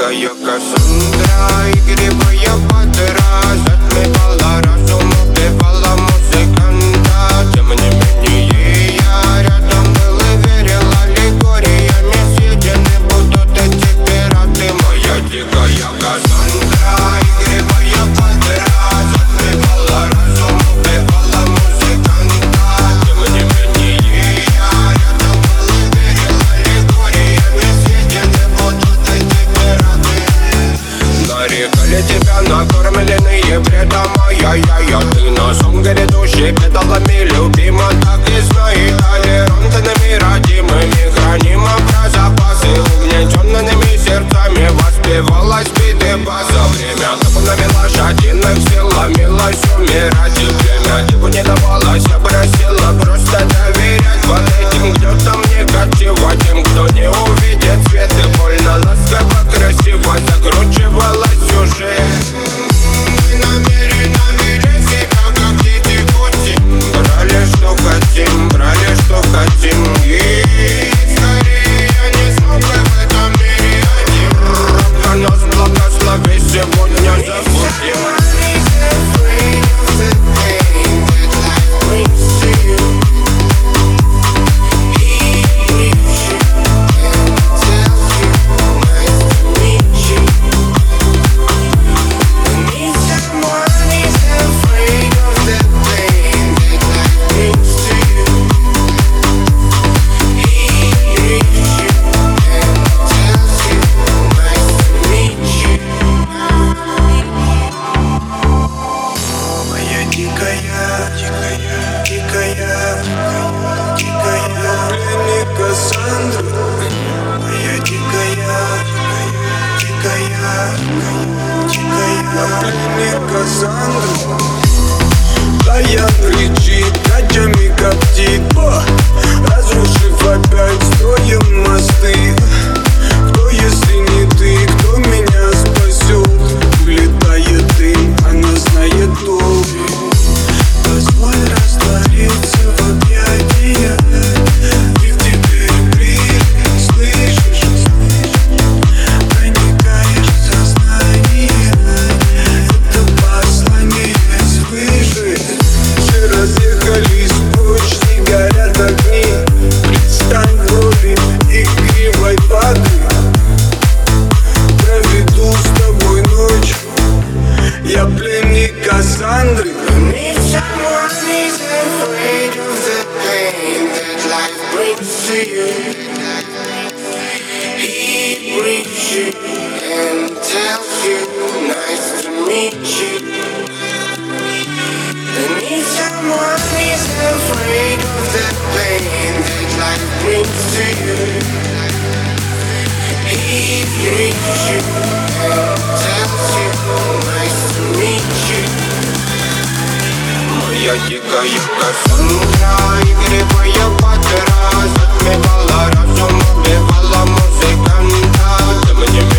дикая Кассандра, игривая подра, затмевала разум, убивала музыканта. Тем не менее я рядом был и верил аллегориями. Съедены будут эти пираты. Моя дикая Кассандра, игривая подра, затмевала разум, убивала музыканта. Тем не менее я рядом был и верил аллегориями. Съедены будут эти пираты. Нарекали тебя накормленные бредом, ай-яй-яй. Ты на сон грядущий педалами любима, так и знай. Толерантными, родимыми, хранима про запасы. Угнетенными сердцами воспевалась биты база. Время табунами лошадиных сил ломилось умирать. И время типу не давалось, я просила просто доверять вот этим гнетам негатива. Тем, кто не увидит свет, и больно ласково, красиво закручивала сюжет. Мы намеренно вели себя как дети пути. Брали, что хотим, брали, что хотим. И скорее я не смог бы в этом мире один. Ровно нас благослови, сегодня забудем. Кассандра, Даян кричит, ночами коптит, разрушив опять строим мосты. Кто, если не ты, кто меня спасет? Улетает дым, она знает толк. Позволь раствориться в объятиях. Ты в теперь слышишь? Проникаешь в сознание. Это послание свыше. Все разъехались прочь, не горят огни. Предстань в роли игривой воды. Проведу с тобой ночь. Я пленник Кассандры. Someone is afraid of the pain that life brings to you. He brings you and tells you, nice to meet you. And if someone is afraid of the pain that life brings to you, he brings you and tells you, nice to meet you. Моя дикая Кассандра, игривая подра, затмевала разум, убивала музыканта. Тем не